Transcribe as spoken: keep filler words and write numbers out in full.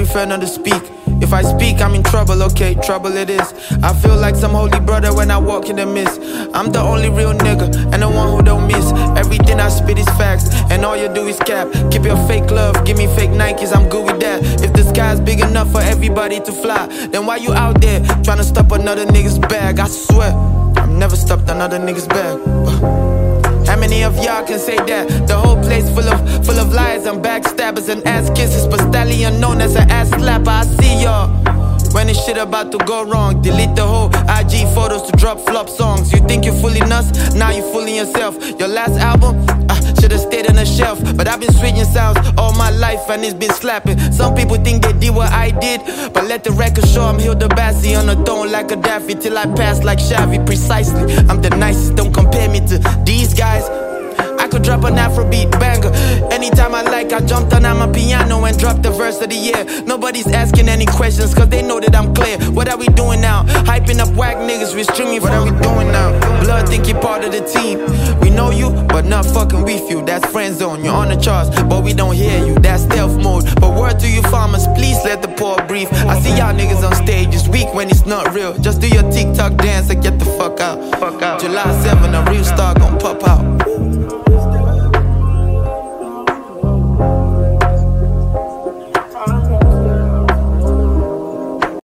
prefer not to speak. If I speak, I'm in trouble, okay, trouble it is. I feel like some holy brother when I walk in the mist. I'm the only real nigga, and the one who don't miss. Everything I spit is facts, and all you do is cap. Keep your fake love, give me fake Nikes, I'm good with that. If the sky's big enough for everybody to fly, then why you out there trying to stop another nigga's bag? I swear, I've never stopped another nigga's bag. How many of y'all can say that? The whole place full of full of lies and backstabbers and ass kisses, but stallion known as an ass slapper. I see y'all when this shit about to go wrong. Delete the whole I G photos to drop flop songs. You think you're fooling us? Now you're fooling yourself. Your last album, I should've stayed on the shelf, but I've been switching sounds all my life and it's been slapping. Some people think they did what I did, but let the record show I'm Hilda Bassi on the throne like a Daffy till I pass like Xavi. Precisely, I'm the nicest, don't compare me to these guys. I could drop an Afrobeat banger anytime I like. I jumped on my piano and dropped the verse of the year. Nobody's asking any questions cause they know that I'm clear. What are we doing now? Hyping up whack niggas, we streaming. What are we doing now? Blood think you're part of the team. We know you, but not fucking with you. That's friend zone, you're on the charts, but we don't hear you. That's stealth mode. But word to you farmers, please let the poor breathe. I see y'all niggas on stage, it's weak when it's not real. Just do your TikTok dance and get the fuck out. Fuck out. July seventh